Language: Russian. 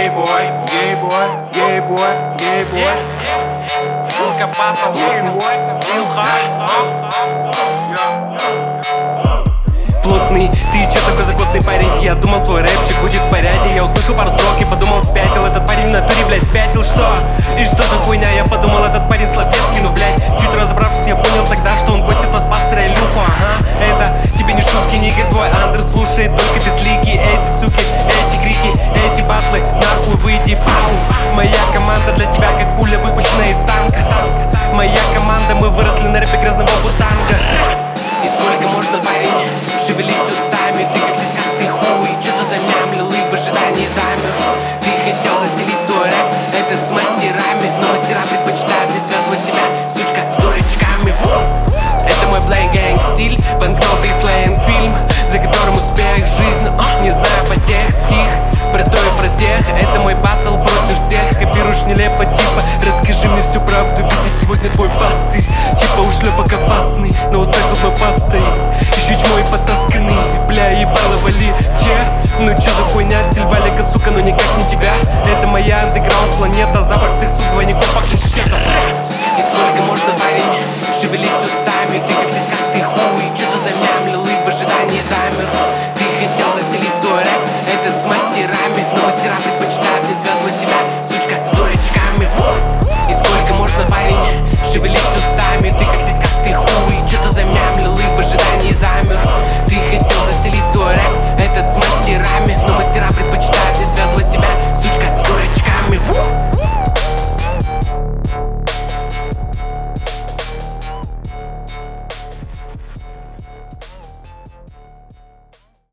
boy, yeah boy, yeah boy, yeah boy. Сука, папа, плотный, ты чё такой закосный парень? Я думал, твой рэпчик будет в порядке. Я услышал пару строк и подумал, спятил. Этот парень в натуре, блядь, спятил, что? И что за хуйня? Я подумал, этот парень словецкий, ну, блядь. Чуть разобравшись, я понял тогда, что он гостит под пастыря Илюху. Ага, это тебе не шутки, не игры, твой Андер слушает только без